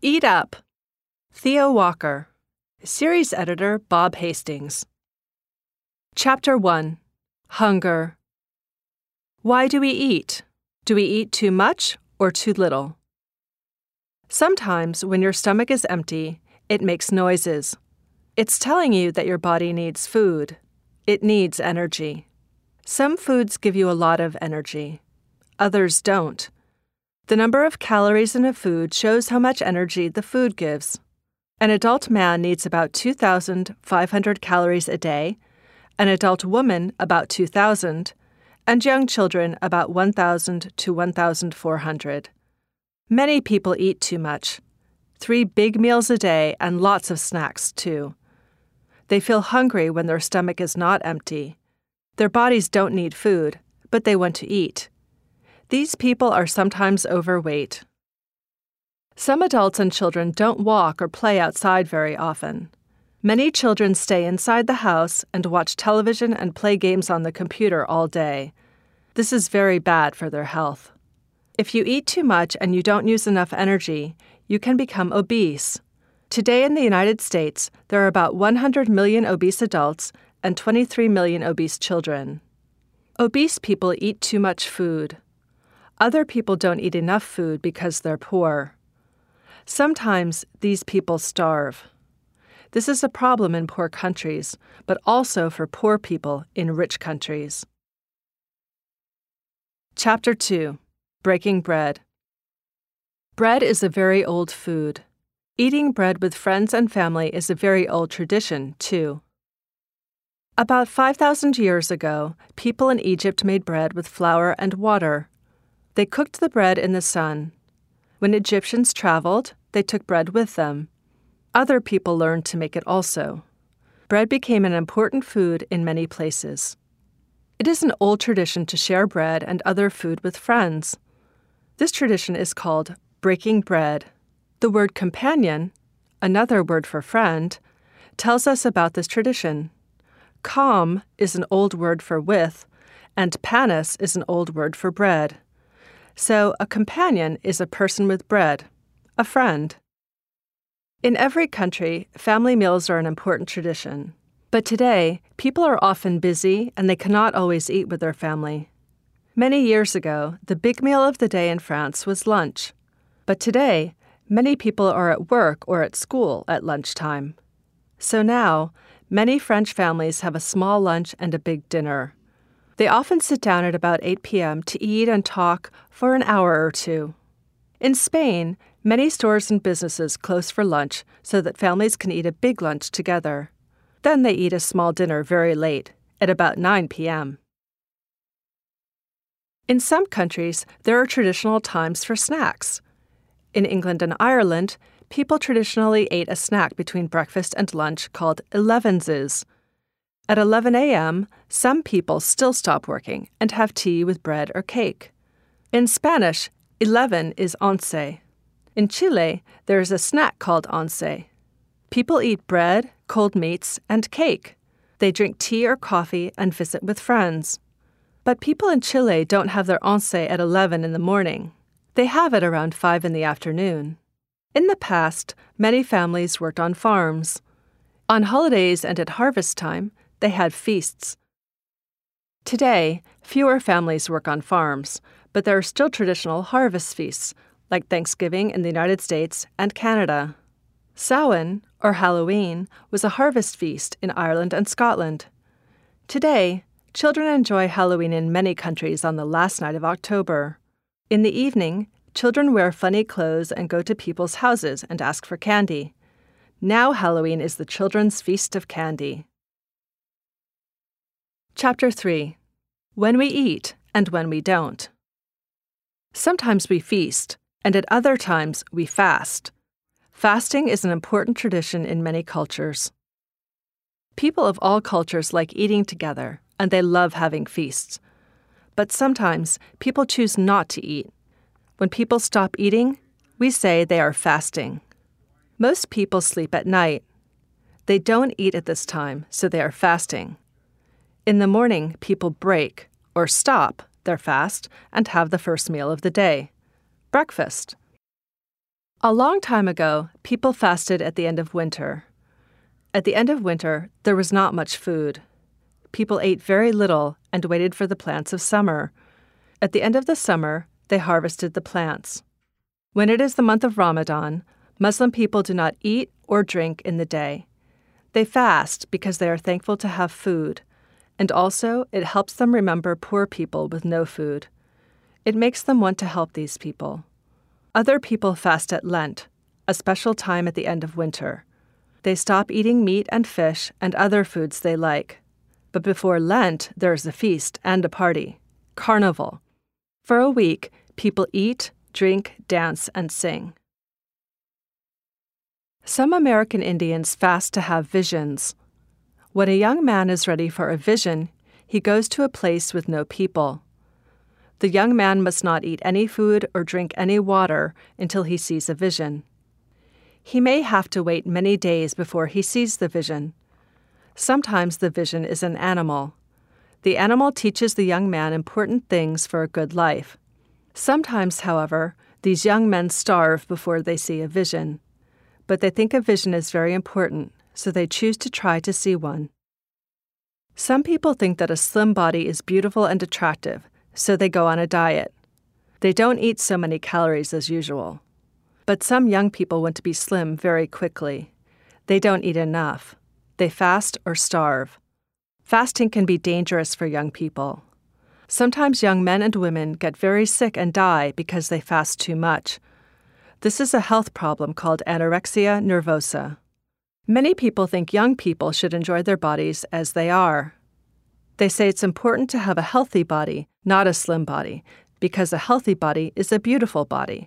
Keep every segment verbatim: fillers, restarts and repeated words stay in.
Eat Up. Theo Walker. Series editor Bob Hastings. Chapter one. Hunger. Why do we eat? Do we eat too much or too little? Sometimes when your stomach is empty, it makes noises. It's telling you that your body needs food. It needs energy. Some foods give you a lot of energy. Others don't. The number of calories in a food shows how much energy the food gives. An adult man needs about two thousand five hundred calories a day, an adult woman about two thousand, and young children about one thousand to one thousand four hundred. Many people eat too much. Three big meals a day and lots of snacks, too. They feel hungry when their stomach is not empty. Their bodies don't need food, but they want to eat. These people are sometimes overweight. Some adults and children don't walk or play outside very often. Many children stay inside the house and watch television and play games on the computer all day. This is very bad for their health. If you eat too much and you don't use enough energy, you can become obese. Today in the United States, there are about one hundred million obese adults and twenty-three million obese children. Obese people eat too much food. Other people don't eat enough food because they're poor. Sometimes these people starve. This is a problem in poor countries, but also for poor people in rich countries. Chapter two. Breaking Bread. Bread is a very old food. Eating bread with friends and family is a very old tradition, too. About five thousand years ago, people in Egypt made bread with flour and water. They cooked the bread in the sun. When Egyptians traveled, they took bread with them. Other people learned to make it also. Bread became an important food in many places. It is an old tradition to share bread and other food with friends. This tradition is called breaking bread. The word companion, another word for friend, tells us about this tradition. Com is an old word for with, and panis is an old word for bread. So a companion is a person with bread, a friend. In every country, family meals are an important tradition. But today, people are often busy and they cannot always eat with their family. Many years ago, the big meal of the day in France was lunch. But today, many people are at work or at school at lunchtime. So now, many French families have a small lunch and a big dinner. They often sit down at about eight p.m. to eat and talk for an hour or two. In Spain, many stores and businesses close for lunch so that families can eat a big lunch together. Then they eat a small dinner very late, at about nine p.m. In some countries, there are traditional times for snacks. In England and Ireland, people traditionally ate a snack between breakfast and lunch called elevenses. At eleven a.m., some people still stop working and have tea with bread or cake. In Spanish, eleven is once. In Chile, there is a snack called once. People eat bread, cold meats, and cake. They drink tea or coffee and visit with friends. But people in Chile don't have their once at eleven in the morning. They have it around five in the afternoon. In the past, many families worked on farms. On holidays and at harvest time, they had feasts. Today, fewer families work on farms, but there are still traditional harvest feasts, like Thanksgiving in the United States and Canada. Samhain, or Halloween, was a harvest feast in Ireland and Scotland. Today, children enjoy Halloween in many countries on the last night of October. In the evening, children wear funny clothes and go to people's houses and ask for candy. Now Halloween is the children's feast of candy. Chapter three. When we eat and when we don't. Sometimes we feast, and at other times we fast. Fasting is an important tradition in many cultures. People of all cultures like eating together, and they love having feasts. But sometimes people choose not to eat. When people stop eating, we say they are fasting. Most people sleep at night. They don't eat at this time, so they are fasting. In the morning, people break, or stop, their fast and have the first meal of the day, breakfast. A long time ago, people fasted at the end of winter. At the end of winter, there was not much food. People ate very little and waited for the plants of summer. At the end of the summer, they harvested the plants. When it is the month of Ramadan, Muslim people do not eat or drink in the day. They fast because they are thankful to have food, and also it helps them remember poor people with no food. It makes them want to help these people. Other people fast at Lent, a special time at the end of winter. They stop eating meat and fish and other foods they like. But before Lent, there is a feast and a party, Carnival. For a week, people eat, drink, dance, and sing. Some American Indians fast to have visions. When a young man is ready for a vision, he goes to a place with no people. The young man must not eat any food or drink any water until he sees a vision. He may have to wait many days before he sees the vision. Sometimes the vision is an animal. The animal teaches the young man important things for a good life. Sometimes, however, these young men starve before they see a vision. But they think a vision is very important, so they choose to try to see one. Some people think that a slim body is beautiful and attractive, so they go on a diet. They don't eat so many calories as usual. But some young people want to be slim very quickly. They don't eat enough. They fast or starve. Fasting can be dangerous for young people. Sometimes young men and women get very sick and die because they fast too much. This is a health problem called anorexia nervosa. Many people think young people should enjoy their bodies as they are. They say it's important to have a healthy body, not a slim body, because a healthy body is a beautiful body.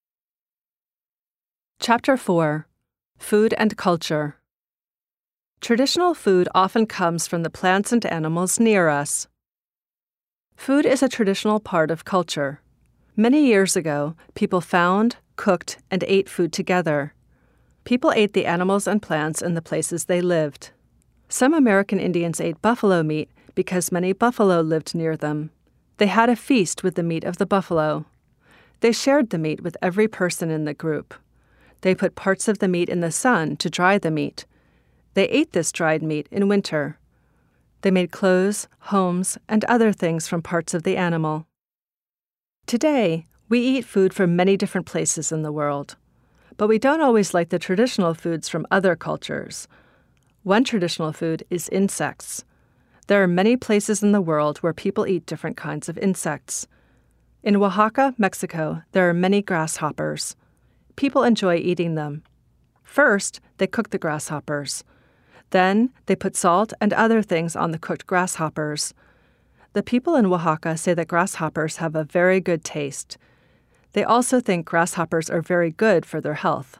Chapter four. Food and Culture. Traditional food often comes from the plants and animals near us. Food is a traditional part of culture. Many years ago, people found, cooked, and ate food together. People ate the animals and plants in the places they lived. Some American Indians ate buffalo meat because many buffalo lived near them. They had a feast with the meat of the buffalo. They shared the meat with every person in the group. They put parts of the meat in the sun to dry the meat. They ate this dried meat in winter. They made clothes, homes, and other things from parts of the animal. Today, we eat food from many different places in the world, but we don't always like the traditional foods from other cultures. One traditional food is insects. There are many places in the world where people eat different kinds of insects. In Oaxaca, Mexico, there are many grasshoppers. People enjoy eating them. First, they cook the grasshoppers. Then, they put salt and other things on the cooked grasshoppers. The people in Oaxaca say that grasshoppers have a very good taste. They also think grasshoppers are very good for their health.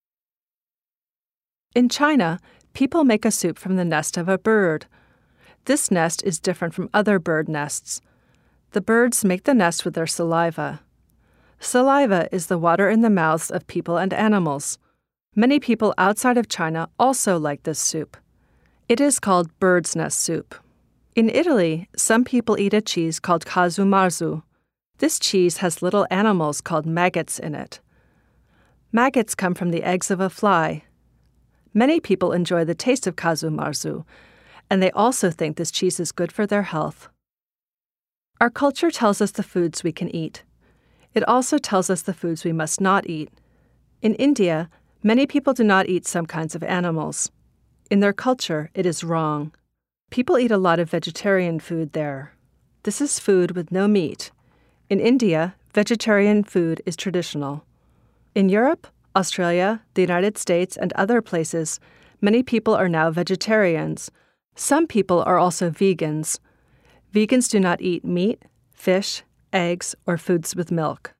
In China, people make a soup from the nest of a bird. This nest is different from other bird nests. The birds make the nest with their saliva. Saliva is the water in the mouths of people and animals. Many people outside of China also like this soup. It is called bird's nest soup. In Italy, some people eat a cheese called casu marzu. This cheese has little animals called maggots in it. Maggots come from the eggs of a fly. Many people enjoy the taste of casu marzu, and they also think this cheese is good for their health. Our culture tells us the foods we can eat. It also tells us the foods we must not eat. In India, many people do not eat some kinds of animals. In their culture, it is wrong. People eat a lot of vegetarian food there. This is food with no meat. In India, vegetarian food is traditional. In Europe, Australia, the United States, and other places, many people are now vegetarians. Some people are also vegans. Vegans do not eat meat, fish, eggs, or foods with milk.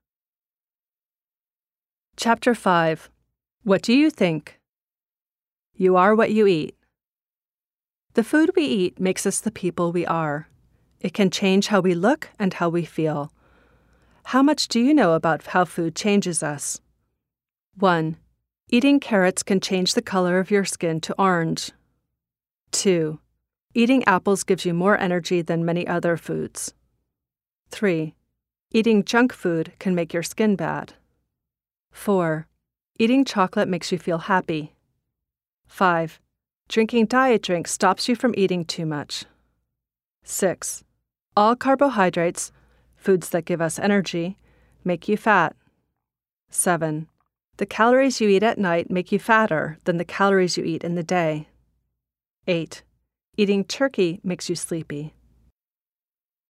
Chapter five. What do you think? You are what you eat. The food we eat makes us the people we are. It can change how we look and how we feel. How much do you know about how food changes us? one. Eating carrots can change the color of your skin to orange. two. Eating apples gives you more energy than many other foods. three. Eating junk food can make your skin bad. four. Eating chocolate makes you feel happy. five. Drinking diet drinks stops you from eating too much. six. All carbohydrates, foods that give us energy, make you fat. seven. The calories you eat at night make you fatter than the calories you eat in the day. eight. Eating turkey makes you sleepy.